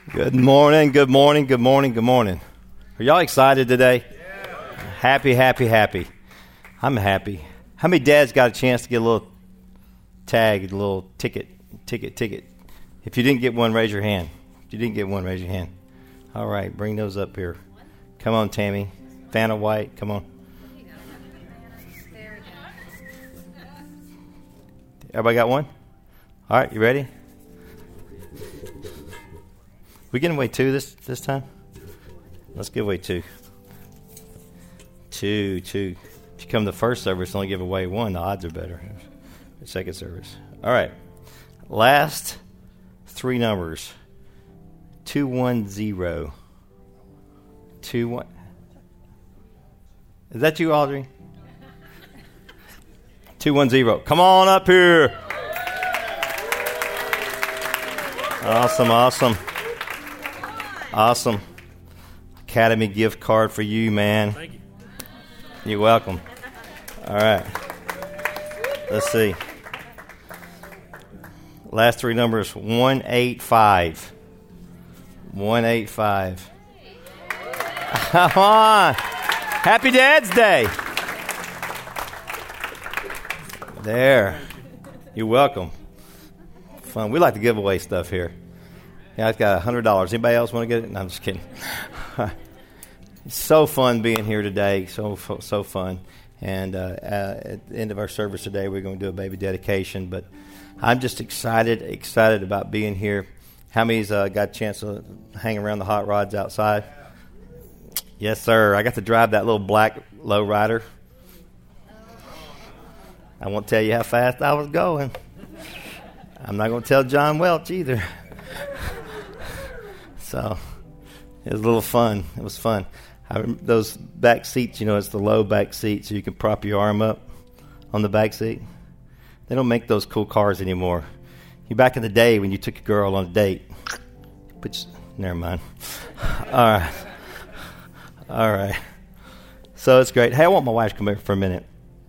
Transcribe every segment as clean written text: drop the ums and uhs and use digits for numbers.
Good morning, good morning, good morning, good morning. Are y'all excited today? Yeah. Happy. I'm happy. How many dads got a chance to get a little tag, a little ticket? If you didn't get one, raise your hand. If you didn't get one, raise your hand. All right, bring those up here. Come on, Tammy. Vanna White, come on. Everybody got one? All right, you ready? We getting away two this time? Let's give away two. Two. If you come to the first service, only give away one. The odds are better. The second service. All right. Last three numbers. 210. 21. Is that you, Audrey? 210. Come on up here. Awesome. Academy gift card for you, man. Thank you. You're welcome. All right. Let's see. Last three numbers, 185. 185. Come on. Happy Dad's Day. There. You're welcome. Fun. We like to give away stuff here. Yeah, I've got $100. Anybody else want to get it? No, I'm just kidding. It's so fun being here today. So fun. And at the end of our service today, we're going to do a baby dedication. But I'm just excited about being here. How many's got a chance to hang around the hot rods outside? Yes, sir. I got to drive that little black lowrider. I won't tell you how fast I was going. I'm not going to tell John Welch either. So it was a little fun. It was fun. Those back seats, it's the low back seat, so you can prop your arm up on the back seat. They don't make those cool cars anymore. Back in the day when you took a girl on a date. Never mind. All right. So it's great. Hey, I want my wife to come here for a minute.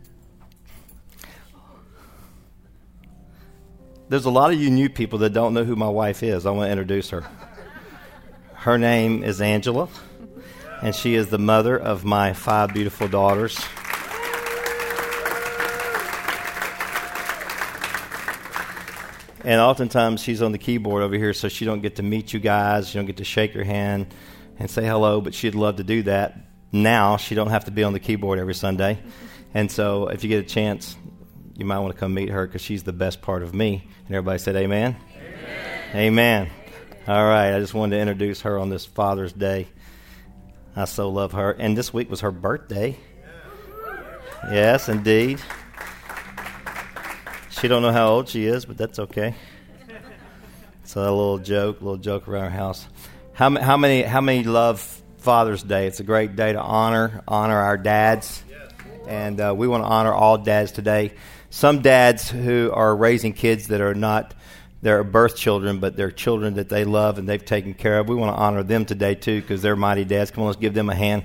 There's a lot of you new people that don't know who my wife is. I want to introduce her. Her name is Angela, and she is the mother of my 5 beautiful daughters. And oftentimes she's on the keyboard over here, so she don't get to meet you guys. She don't get to shake your hand and say hello, but she'd love to do that. Now she don't have to be on the keyboard every Sunday. And so if you get a chance, you might want to come meet her because she's the best part of me. And everybody said amen? Amen. All right, I just wanted to introduce her on this Father's Day. I so love her. And this week was her birthday. Yes, indeed. She don't know how old she is, but that's okay. So a little joke around our house. How many love Father's Day? It's a great day to honor our dads. And we want to honor all dads today. Some dads who are raising kids that are not their birth children, but they're children that they love and they've taken care of. We want to honor them today, too, because they're mighty dads. Come on, let's give them a hand.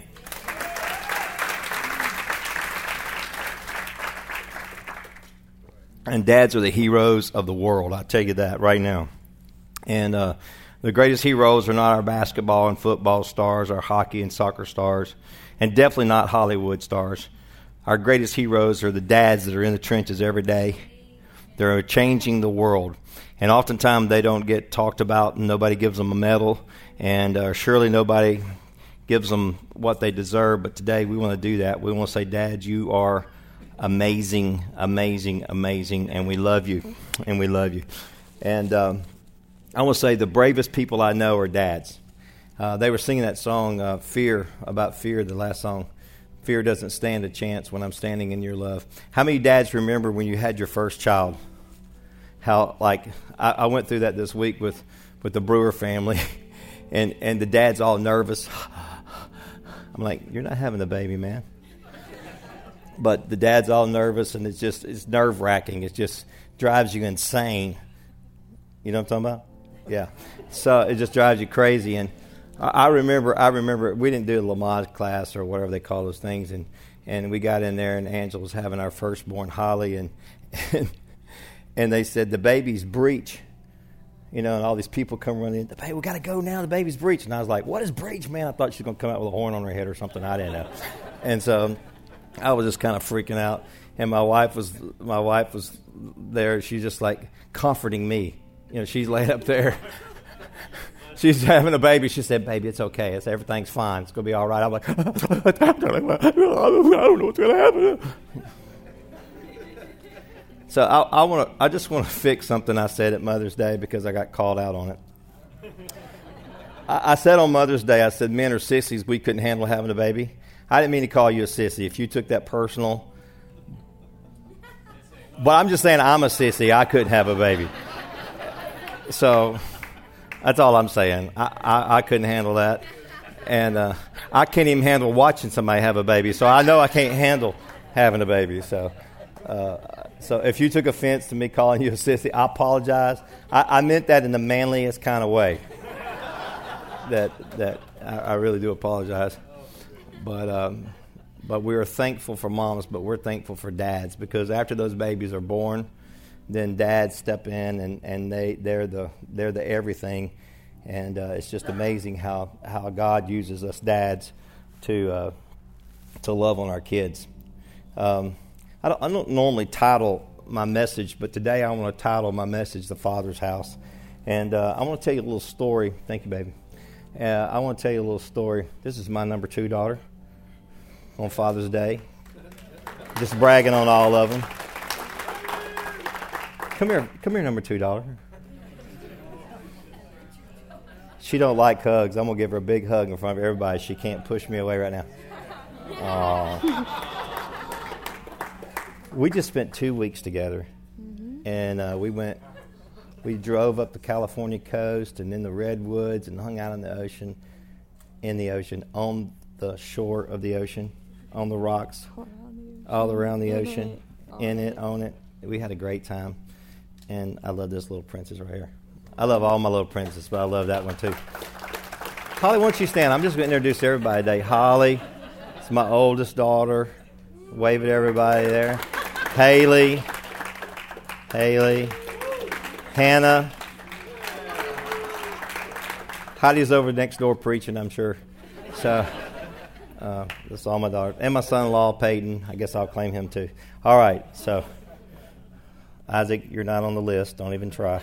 And dads are the heroes of the world. I'll tell you that right now. And the greatest heroes are not our basketball and football stars, our hockey and soccer stars, and definitely not Hollywood stars. Our greatest heroes are the dads that are in the trenches every day. They're changing the world. And oftentimes they don't get talked about and nobody gives them a medal. And surely nobody gives them what they deserve. But today we want to do that. We want to say, Dad, you are amazing. And we love you. And I want to say the bravest people I know are dads. They were singing that song, Fear, the last song. Fear doesn't stand a chance when I'm standing in your love. How many dads remember when you had your first child? How, I went through that this week with the Brewer family, and the dad's all nervous. I'm like, you're not having a baby, man. But the dad's all nervous, and it's nerve-wracking. It just drives you insane. You know what I'm talking about? Yeah. So it just drives you crazy, and I remember we didn't do a Lamaze class or whatever they call those things, and we got in there, and Angela was having our firstborn, Holly, and they said the baby's breech and all these people come running in. Hey, we got to go now. The baby's breached. And I was like, what is breached, man? I thought she was going to come out with a horn on her head or something. I didn't know. And so I was just kind of freaking out. And my wife was there. She's just like comforting me. She's laid up there. She's having a baby. She said, baby, it's okay. Everything's fine. It's going to be all right. I'm like, I don't know what's going to happen. So I just want to fix something I said at Mother's Day because I got called out on it. I said on Mother's Day, I said, men are sissies. We couldn't handle having a baby. I didn't mean to call you a sissy. If you took that personal. But I'm just saying I'm a sissy. I couldn't have a baby. So that's all I'm saying. I couldn't handle that. And I can't even handle watching somebody have a baby. So I know I can't handle having a baby. So if you took offense to me calling you a sissy, I apologize. I meant that in the manliest kind of way. That I really do apologize. But we are thankful for moms, but we're thankful for dads, because after those babies are born, then dads step in and they're the everything, and it's just amazing how God uses us dads to love on our kids. I don't normally title my message, but today I want to title my message "The Father's House," and I want to tell you a little story. Thank you, baby. I want to tell you a little story. This is my number 2 daughter on Father's Day. Just bragging on all of them. Come here, number 2 daughter. She don't like hugs. I'm going to give her a big hug in front of everybody. She can't push me away right now. Aww. We just spent 2 weeks together. And we drove up the California coast and in the redwoods and hung out in the ocean, on the shore of the ocean, on the rocks, all around the ocean, in it, on it. We had a great time. And I love this little princess right here. I love all my little princesses, but I love that one too. Holly, why don't you stand? I'm just going to introduce everybody today. Holly, it's my oldest daughter. Wave at everybody there. Haley. Hannah. Heidi's over next door preaching, I'm sure. So that's all my daughters. And my son-in-law, Peyton. I guess I'll claim him too. All right, so Isaac, you're not on the list. Don't even try.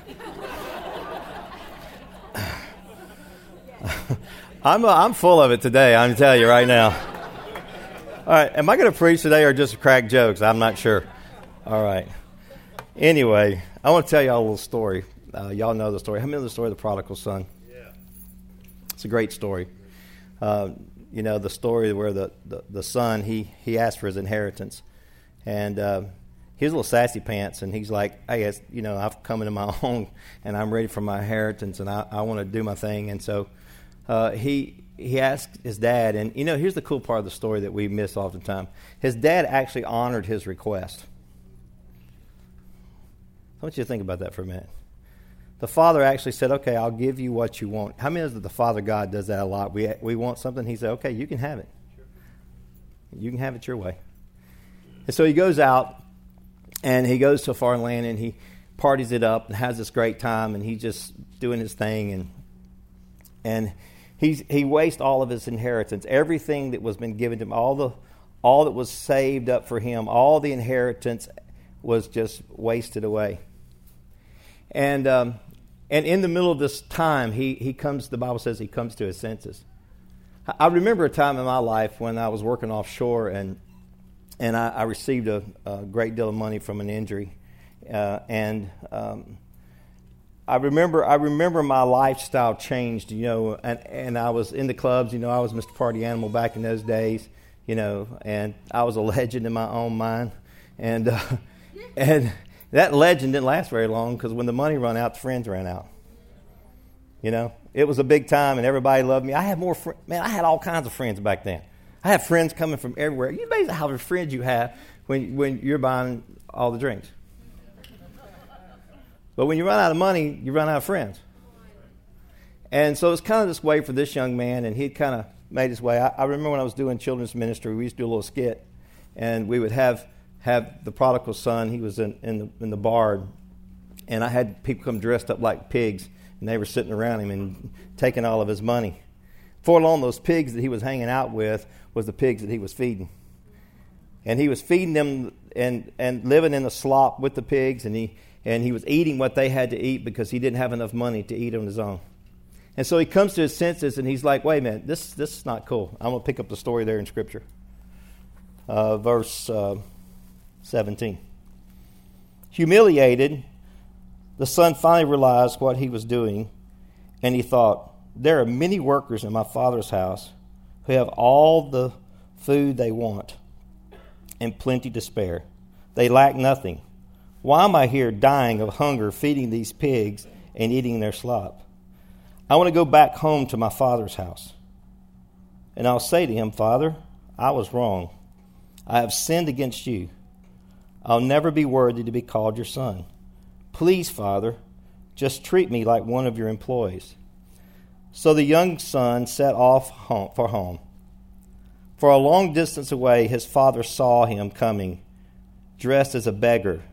I'm full of it today, I'm telling you right now. All right, am I going to preach today or just crack jokes? I'm not sure. All right. Anyway, I want to tell y'all a little story. Y'all know the story. How many know the story of the prodigal son? Yeah. It's a great story. The story where the son, he asked for his inheritance. And he was a little sassy pants, and he's like, hey, I've come into my own, and I'm ready for my inheritance, and I want to do my thing. And so he asked his dad, and here's the cool part of the story that we miss oftentimes. His dad actually honored his request. I want you to think about that for a minute. The father actually said, okay, I'll give you what you want. How many knows that the Father God does that a lot? We want something. He said, okay, you can have it. You can have it your way. And so he goes out, and he goes to a foreign land, and he parties it up and has this great time, and he's just doing his thing. And he wastes all of his inheritance. Everything that was been given to him, all that was saved up for him, all the inheritance was just wasted away. And in the middle of this time, he comes. The Bible says he comes to his senses. I remember a time in my life when I was working offshore, and I received a great deal of money from an injury, I remember my lifestyle changed, and I was in the clubs. I was Mr. Party Animal back in those days, and I was a legend in my own mind, and that legend didn't last very long, because when the money ran out, the friends ran out. It was a big time, and everybody loved me. I had more I had all kinds of friends back then. I had friends coming from everywhere. You amazing how many friends you have when you're buying all the drinks. But when you run out of money, you run out of friends. And so it's kind of this way for this young man, and he'd kind of made his way. I remember when I was doing children's ministry, we used to do a little skit, and we would have the prodigal son. He was in the bar, and I had people come dressed up like pigs, And they were sitting around him and taking all of his money. Before long, those pigs that he was hanging out with was the pigs that he was feeding. And he was feeding them and living in the slop with the pigs, and he was eating what they had to eat because he didn't have enough money to eat on his own. And so he comes to his senses, and he's like, wait a minute, this is not cool. I'm going to pick up the story there in Scripture. Verse 17. Humiliated, the son finally realized what he was doing, and he thought, there are many workers in my father's house who have all the food they want and plenty to spare. They lack nothing. Why am I here dying of hunger, feeding these pigs and eating their slop? I want to go back home to my father's house. And I'll say to him, Father, I was wrong. I have sinned against you. I'll never be worthy to be called your son. Please, Father, just treat me like one of your employees. So the young son set off for home. For a long distance away, his father saw him coming, dressed as a beggar.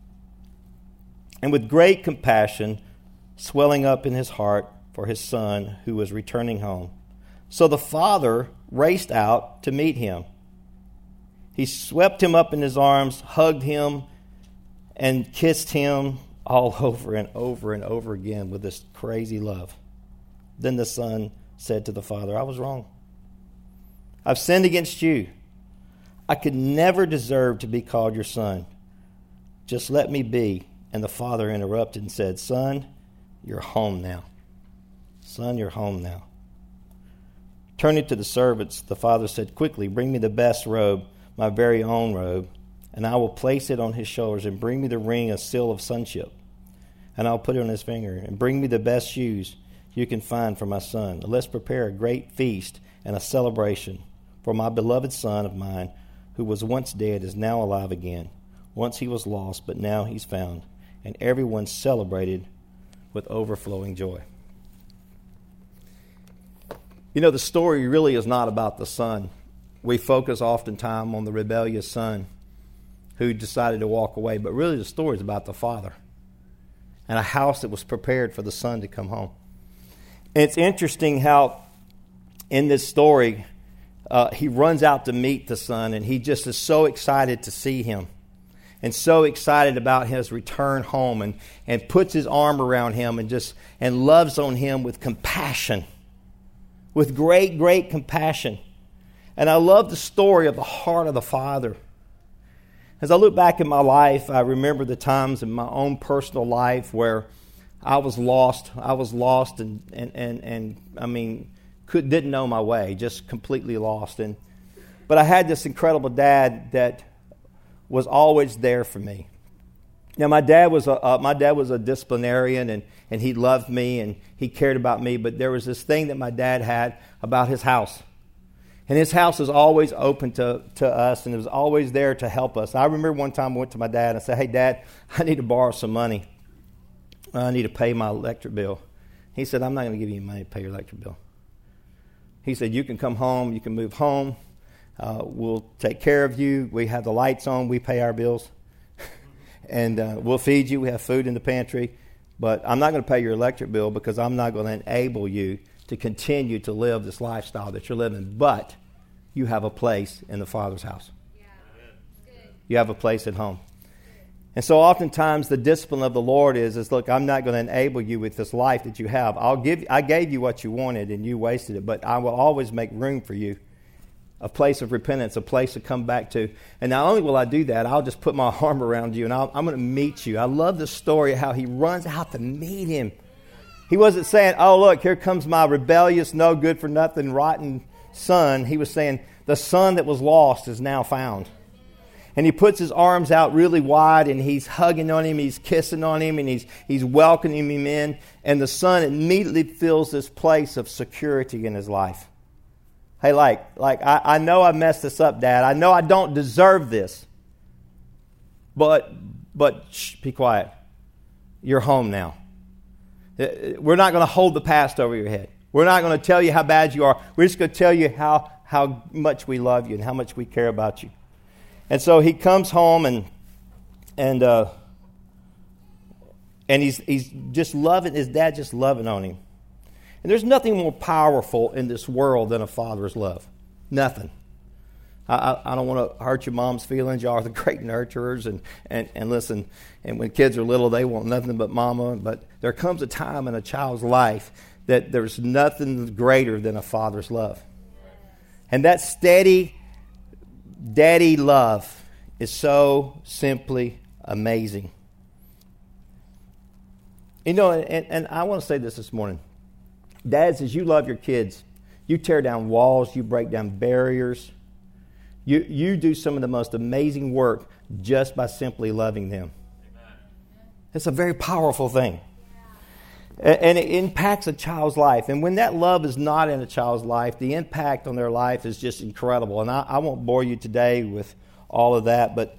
And with great compassion swelling up in his heart for his son who was returning home. So the father raced out to meet him. He swept him up in his arms, hugged him, and kissed him all over and over and over again with this crazy love. Then the son said to the father, I was wrong. I've sinned against you. I could never deserve to be called your son. Just let me be. And the father interrupted and said, Son, you're home now. Son, you're home now. Turning to the servants, the father said, quickly, bring me the best robe, my very own robe, and I will place it on his shoulders, and bring me the ring, a seal of sonship, and I'll put it on his finger, and bring me the best shoes you can find for my son. Let's prepare a great feast and a celebration, for my beloved son of mine, who was once dead, is now alive again. Once he was lost, but now he's found. And everyone celebrated with overflowing joy. You know, the story really is not about the son. We focus oftentimes on the rebellious son who decided to walk away, but really the story is about the father and a house that was prepared for the son to come home. And it's interesting how in this story, he runs out to meet the son, and he just is so excited to see him and so excited about his return home, and puts his arm around him and loves on him with compassion, with great, great compassion. And I love the story of the heart of the father. As I look back in my life, I remember the times in my own personal life where I was lost. I was lost and I mean, didn't know my way, just completely lost. But I had this incredible dad that was always there for me. Now, my dad was a disciplinarian, and he loved me and he cared about me. But there was this thing that my dad had about his house. And his house was always open to us, and it was always there to help us. I remember one time I went to my dad and I said, hey, Dad, I need to borrow some money. I need to pay my electric bill. He said, I'm not going to give you money to pay your electric bill. He said, you can come home, you can move home. We'll take care of you. We have the lights on. We pay our bills. And we'll feed you. We have food in the pantry. But I'm not going to pay your electric bill because I'm not going to enable you to continue to live this lifestyle that you're living. But you have a place in the Father's house. Yeah. You have a place at home. And so oftentimes the discipline of the Lord is look, I'm not going to enable you with this life that you have. I gave you what you wanted and you wasted it, but I will always make room for you. A place of repentance, a place to come back to. And not only will I do that, I'll just put my arm around you and I'm going to meet you. I love the story of how he runs out to meet him. He wasn't saying, oh, look, here comes my rebellious, no good for nothing, rotten son. He was saying, the son that was lost is now found. And he puts his arms out really wide and he's hugging on him, he's kissing on him, and he's welcoming him in. And the son immediately feels this place of security in his life. Hey, I know I messed this up, Dad. I know I don't deserve this. But shh, be quiet. You're home now. We're not going to hold the past over your head. We're not going to tell you how bad you are. We're just going to tell you how much we love you and how much we care about you. And so he comes home and And he's just loving, his dad just loving on him. And there's nothing more powerful in this world than a father's love. Nothing. I don't want to hurt your mom's feelings. Y'all are the great nurturers. And listen, and when kids are little, they want nothing but mama. But there comes a time in a child's life that there's nothing greater than a father's love. And that steady daddy love is so simply amazing. You know, and I want to say this morning. Dads, as you love your kids, you tear down walls, you break down barriers. You do some of the most amazing work just by simply loving them. Amen. It's a very powerful thing. And it impacts a child's life. And when that love is not in a child's life, the impact on their life is just incredible. And I won't bore you today with all of that, but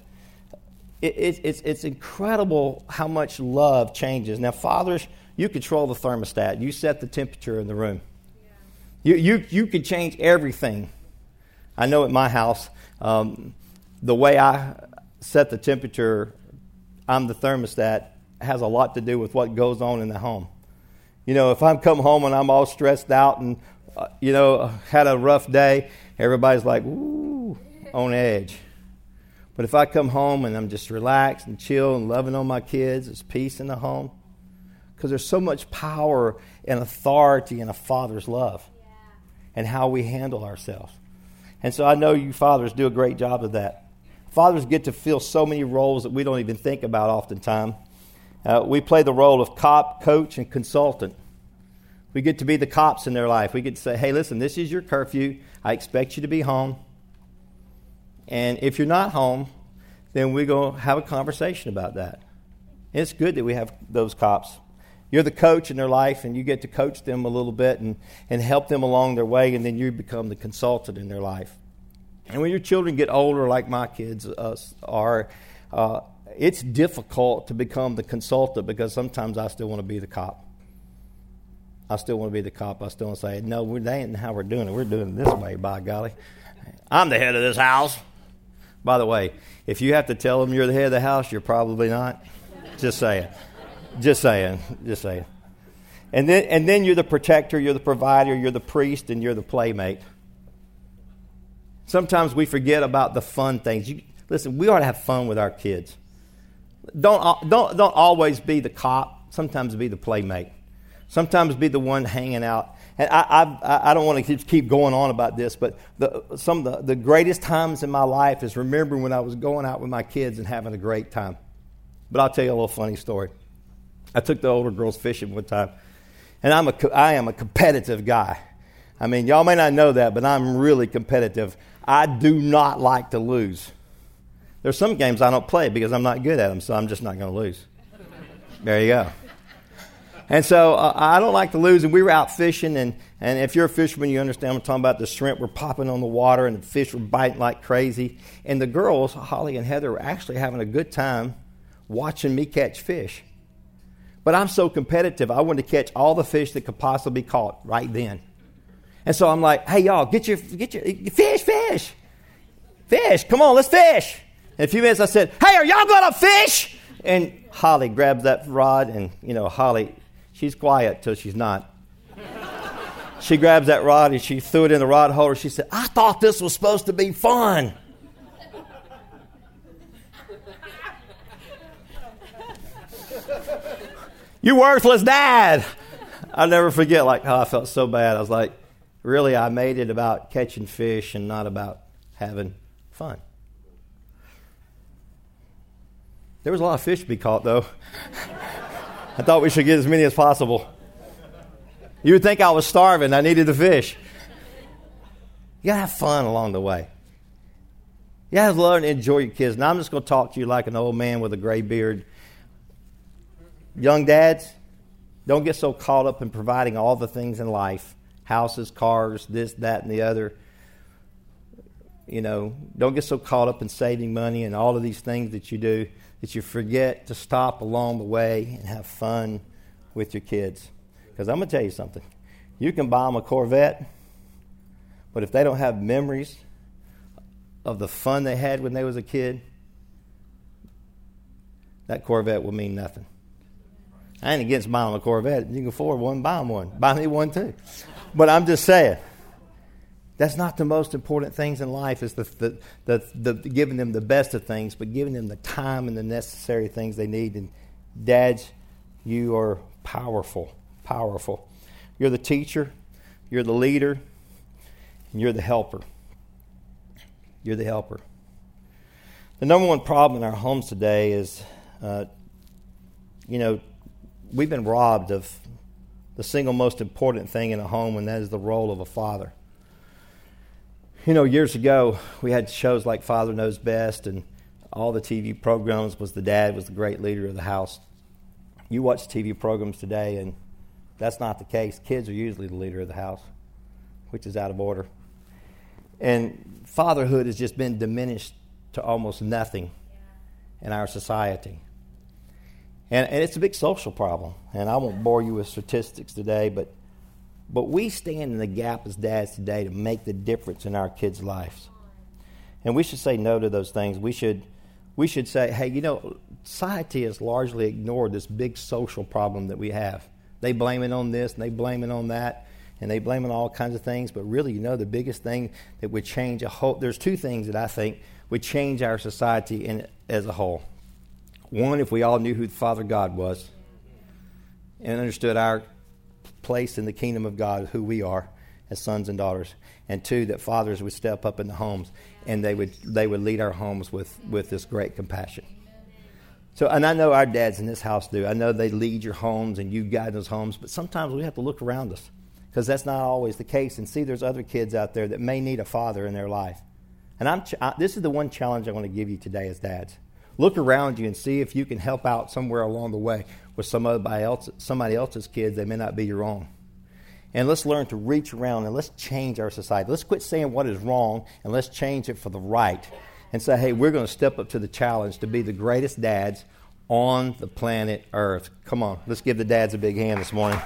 it's incredible how much love changes. Now, fathers, you control the thermostat. You set the temperature in the room. Yeah. You can change everything. I know at my house, the way I set the temperature, I'm the thermostat, has a lot to do with what goes on in the home. You know, if I'm come home and I'm all stressed out and, had a rough day, everybody's like, ooh, on edge. But if I come home and I'm just relaxed and chill and loving on my kids, there's peace in the home. Because there's so much power and authority in a father's love and how we handle ourselves. And so I know you fathers do a great job of that. Fathers get to fill so many roles that we don't even think about oftentimes. We play the role of cop, coach, and consultant. We get to be the cops in their life. We get to say, hey, listen, this is your curfew. I expect you to be home. And if you're not home, then we're going to have a conversation about that. And it's good that we have those cops. You're the coach in their life, and you get to coach them a little bit and help them along their way, and then you become the consultant in their life. And when your children get older, like my kids are, it's difficult to become the consultant because sometimes I still want to be the cop. I still want to be the cop. I still want to say, no, that ain't how we're doing it. We're doing it this way, by golly. I'm the head of this house. By the way, if you have to tell them you're the head of the house, you're probably not. Just saying. Just saying. And then you're the protector, you're the provider, you're the priest, and you're the playmate. Sometimes we forget about the fun things. Listen, we ought to have fun with our kids. Don't always be the cop. Sometimes be the playmate. Sometimes be the one hanging out. And I don't want to keep going on about this, but some of the greatest times in my life is remembering when I was going out with my kids and having a great time. But I'll tell you a little funny story. I took the older girls fishing one time, and I am a competitive guy. I mean, y'all may not know that, but I'm really competitive. I do not like to lose. There's some games I don't play because I'm not good at them, so I'm just not going to lose. There you go. And so I don't like to lose, and we were out fishing, and if you're a fisherman, you understand I'm talking about. The shrimp were popping on the water, and the fish were biting like crazy. And the girls, Holly and Heather, were actually having a good time watching me catch fish. But I'm so competitive, I wanted to catch all the fish that could possibly be caught right then. And so I'm like, hey, y'all, get your fish. Come on, let's fish. In a few minutes I said, hey, are y'all going to fish? And Holly grabs that rod, and, Holly, she's quiet till she's not. She grabs that rod, and she threw it in the rod holder. She said, I thought this was supposed to be fun. You worthless dad. I'll never forget how I felt so bad. I was like, really, I made it about catching fish and not about having fun. There was a lot of fish to be caught, though. I thought we should get as many as possible. You would think I was starving. I needed the fish. You got to have fun along the way. You got to learn to enjoy your kids. Now, I'm just going to talk to you like an old man with a gray beard. Young dads, don't get so caught up in providing all the things in life. Houses, cars, this, that, and the other. Don't get so caught up in saving money and all of these things that you do that you forget to stop along the way and have fun with your kids. Because I'm going to tell you something. You can buy them a Corvette, but if they don't have memories of the fun they had when they was a kid, that Corvette will mean nothing. I ain't against buying a Corvette. You can afford one, buy them one. Buy me one too. But I'm just saying, that's not the most important things in life, is the giving them the best of things, but giving them the time and the necessary things they need. And dads, you are powerful, powerful. You're the teacher, you're the leader, and you're the helper. You're the helper. The number one problem in our homes today is, we've been robbed of the single most important thing in a home, and that is the role of a father. Years ago, we had shows like Father Knows Best, and all the TV programs was the dad was the great leader of the house. You watch TV programs today, and that's not the case. Kids are usually the leader of the house, which is out of order. And fatherhood has just been diminished to almost nothing in our society. And it's a big social problem. And I won't bore you with statistics today, but we stand in the gap as dads today to make the difference in our kids' lives. And we should say no to those things. We should say, hey, society has largely ignored this big social problem that we have. They blame it on this and they blame it on that, and they blame it on all kinds of things. But really, the biggest thing that would change there's two things that I think would change our society as a whole. One, if we all knew who Father God was and understood our place in the kingdom of God, who we are as sons and daughters. And two, that fathers would step up in the homes and they would lead our homes with this great compassion. So, and I know our dads in this house do. I know they lead your homes and you guide those homes, but sometimes we have to look around us, because that's not always the case, and see there's other kids out there that may need a father in their life. And this is the one challenge I want to give you today as dads. Look around you and see if you can help out somewhere along the way with somebody else's kids. They may not be your own. And let's learn to reach around and let's change our society. Let's quit saying what is wrong and let's change it for the right. And say, hey, we're going to step up to the challenge to be the greatest dads on the planet Earth. Come on, let's give the dads a big hand this morning.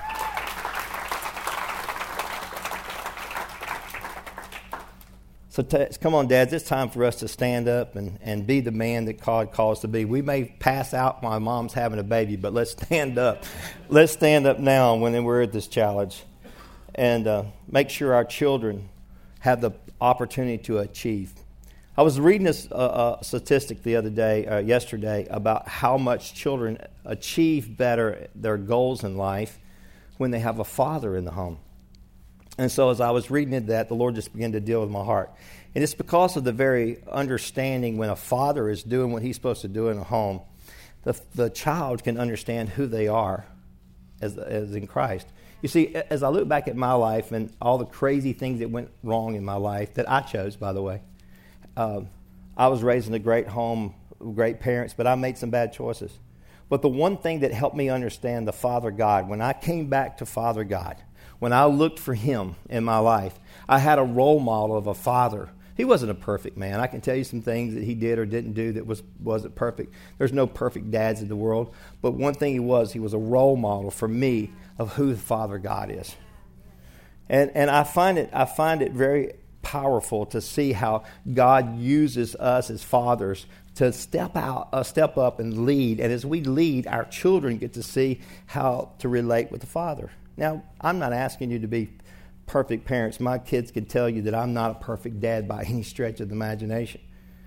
So come on, dads, it's time for us to stand up and be the man that God calls to be. We may pass out while mom's having a baby, but let's stand up. Let's stand up now when we're at this challenge, and make sure our children have the opportunity to achieve. I was reading this statistic yesterday, about how much children achieve better their goals in life when they have a father in the home. And so as I was reading that, the Lord just began to deal with my heart. And it's because of the very understanding when a father is doing what he's supposed to do in a home, the child can understand who they are as in Christ. You see, as I look back at my life and all the crazy things that went wrong in my life, that I chose, by the way, I was raised in a great home, great parents, but I made some bad choices. But the one thing that helped me understand the Father God, when I came back to Father God, when I looked for Him in my life, I had a role model of a father. He wasn't a perfect man. I can tell you some things that he did or didn't do that wasn't perfect. There's no perfect dads in the world. But one thing he was a role model for me of who the Father God is. And I find it very powerful to see how God uses us as fathers to step up and lead. And as we lead, our children get to see how to relate with the Father. Now, I'm not asking you to be perfect parents. My kids can tell you that I'm not a perfect dad by any stretch of the imagination.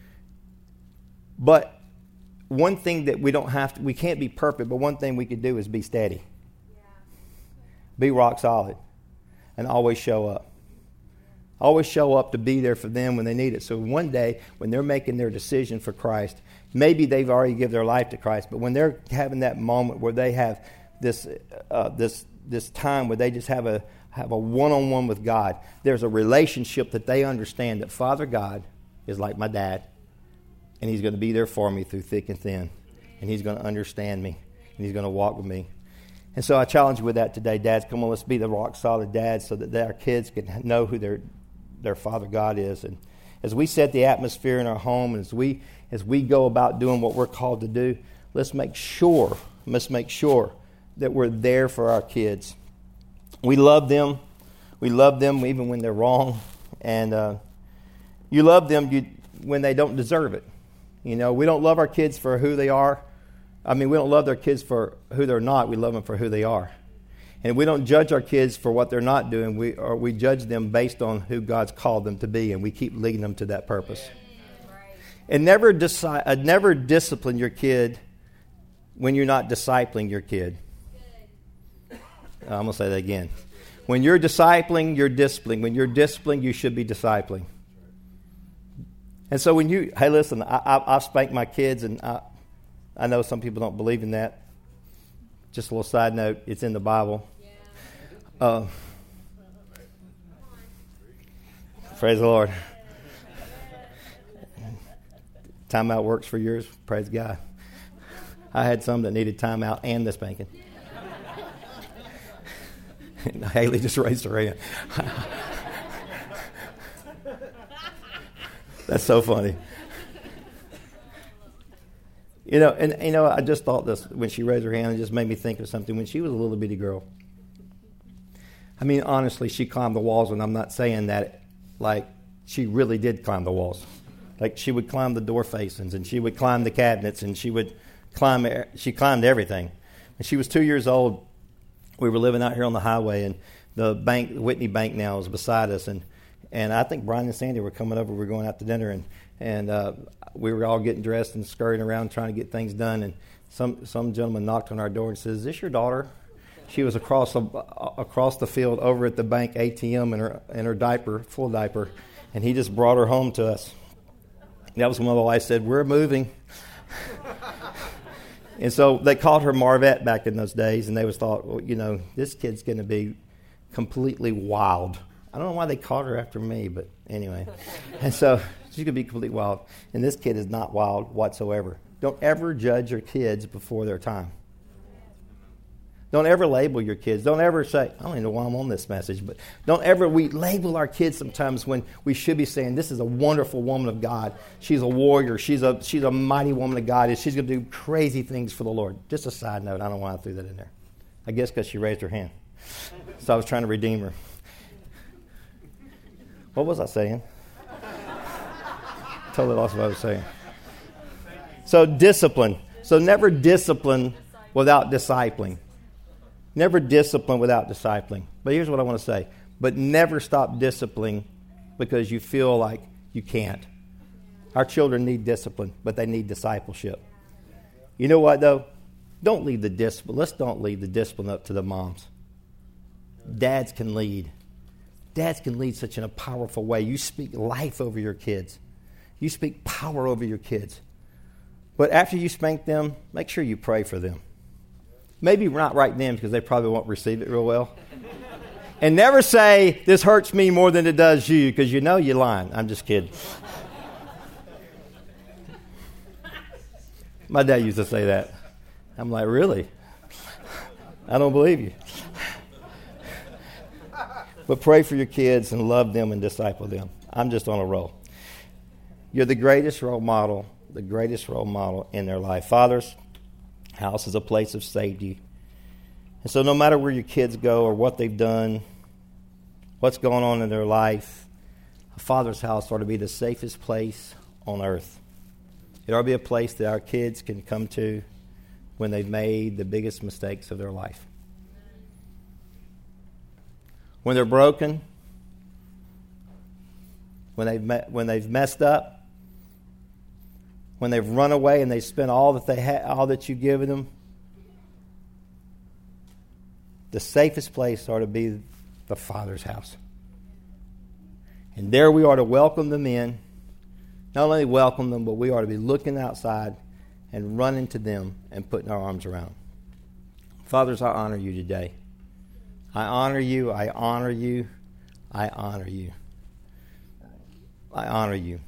But one thing that we can't be perfect, but one thing we could do is be steady. Yeah. Be rock solid. And always show up. Always show up to be there for them when they need it. So one day, when they're making their decision for Christ, maybe they've already given their life to Christ, but when they're having that moment where they have this time where they just have a one-on-one with God, there's a relationship that they understand that Father God is like my dad, and He's going to be there for me through thick and thin, and He's going to understand me, and He's going to walk with me. And so I challenge you with that today, dads. Come on, let's be the rock-solid dads so that our kids can know who their Father God is. And as we set the atmosphere in our home, and as we go about doing what we're called to do, let's make sure that we're there for our kids. We love them. We love them even when they're wrong. And you love them when they don't deserve it. We don't love our kids for who they are. I mean, we don't love their kids for who they're not. We love them for who they are. And we don't judge our kids for what they're not doing. We judge them based on who God's called them to be, and we keep leading them to that purpose. And never discipline your kid when you're not discipling your kid. I'm going to say that again. When you're discipling, you're disciplining. When you're disciplining, you should be discipling. And so hey, listen, I've spanked my kids, and I know some people don't believe in that. Just a little side note, it's in the Bible. Praise the Lord. Timeout works for yours. Praise God. I had some that needed timeout and the spanking. Haley just raised her hand. That's so funny. I just thought this when she raised her hand. It just made me think of something. When she was a little bitty girl, I mean, honestly, she climbed the walls, and I'm not saying that like she really did climb the walls. Like she would climb the door facings, and she would climb the cabinets, and she climbed everything. When she was 2 years old, we were living out here on the highway, and the bank, Whitney Bank now, was beside us, and I think Brian and Sandy were coming over. We were going out to dinner, and we were all getting dressed and scurrying around trying to get things done. And some gentleman knocked on our door and says, "Is this your daughter?" She was across the field over at the bank ATM in her diaper, full diaper, and he just brought her home to us. And that was when my wife said, "We're moving." And so they called her Marvette back in those days, and they thought, well, this kid's going to be completely wild. I don't know why they called her after me, but anyway. And so she's going to be completely wild. And this kid is not wild whatsoever. Don't ever judge your kids before their time. Don't ever label your kids. Don't ever say, I don't even know why I'm on this message, but we label our kids sometimes when we should be saying, this is a wonderful woman of God. She's a warrior. She's a mighty woman of God. And she's going to do crazy things for the Lord. Just a side note. I don't know why I threw that in there. I guess because she raised her hand. So I was trying to redeem her. What was I saying? Totally lost what I was saying. So discipline. So never discipline without discipling. Never discipline without discipling. But here's what I want to say. But never stop disciplining because you feel like you can't. Our children need discipline, but they need discipleship. You know what, though? Don't leave the discipline. Let's don't leave the discipline up to the moms. Dads can lead. Dads can lead such in a powerful way. You speak life over your kids. You speak power over your kids. But after you spank them, make sure you pray for them. Maybe not right then because they probably won't receive it real well. And never say, this hurts me more than it does you, because you know you're lying. I'm just kidding. My dad used to say that. I'm like, really? I don't believe you. But pray for your kids and love them and disciple them. I'm just on a roll. You're the greatest role model in their life. Fathers, house is a place of safety. And so no matter where your kids go or what they've done, what's going on in their life, a father's house ought to be the safest place on earth. It ought to be a place that our kids can come to when they've made the biggest mistakes of their life. When they're broken, when they've messed up, when they've run away and they spent all that you've given them, the safest place ought to be the Father's house. And there we ought to welcome them in. Not only welcome them, but we ought to be looking outside and running to them and putting our arms around them. Fathers, I honor you today. I honor you. I honor you. I honor you. I honor you.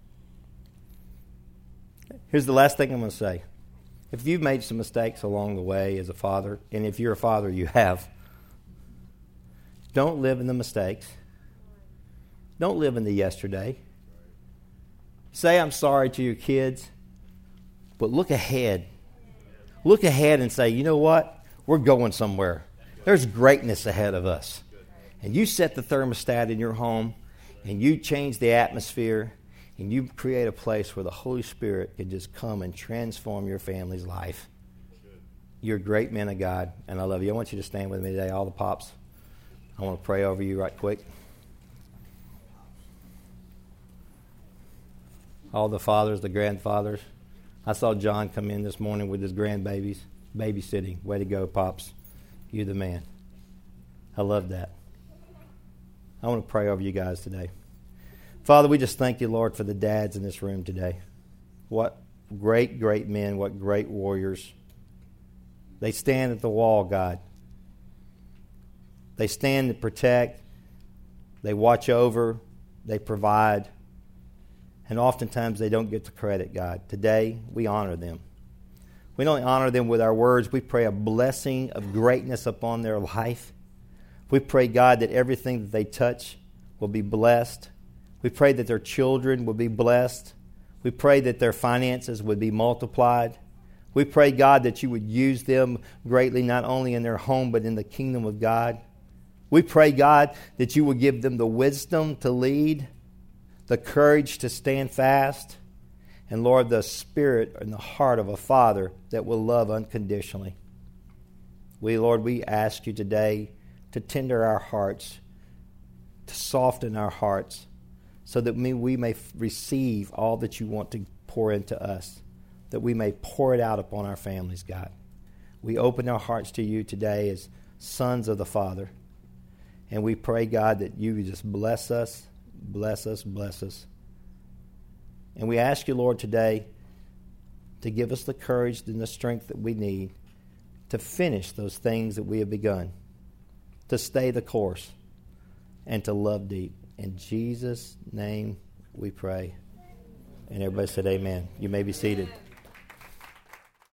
Here's the last thing I'm going to say. If you've made some mistakes along the way as a father, and if you're a father, you have, don't live in the mistakes. Don't live in the yesterday. Say I'm sorry to your kids, but look ahead. Look ahead and say, you know what? We're going somewhere. There's greatness ahead of us. And you set the thermostat in your home, and you change the atmosphere, and you create a place where the Holy Spirit can just come and transform your family's life. You're great men of God, and I love you. I want you to stand with me today, all the pops. I want to pray over you right quick. All the fathers, the grandfathers. I saw John come in this morning with his grandbabies, babysitting. Way to go, Pops. You're the man. I love that. I want to pray over you guys today. Father, we just thank you, Lord, for the dads in this room today. What great, great men, what great warriors. They stand at the wall, God. They stand to protect. They watch over. They provide. And oftentimes they don't get the credit, God. Today, we honor them. We don't honor them with our words. We pray a blessing of greatness upon their life. We pray, God, that everything that they touch will be blessed. We pray that their children will be blessed. We pray that their finances would be multiplied. We pray, God, that you would use them greatly, not only in their home, but in the kingdom of God. We pray, God, that you would give them the wisdom to lead, the courage to stand fast, and, Lord, the spirit and the heart of a father that will love unconditionally. Lord, we ask you today to tender our hearts, to soften our hearts, so that we may receive all that you want to pour into us, that we may pour it out upon our families, God. We open our hearts to you today as sons of the Father, and we pray, God, that you just bless us, bless us, bless us. And we ask you, Lord, today to give us the courage and the strength that we need to finish those things that we have begun, to stay the course, and to love deep. In Jesus' name we pray. And everybody said amen. You may be seated.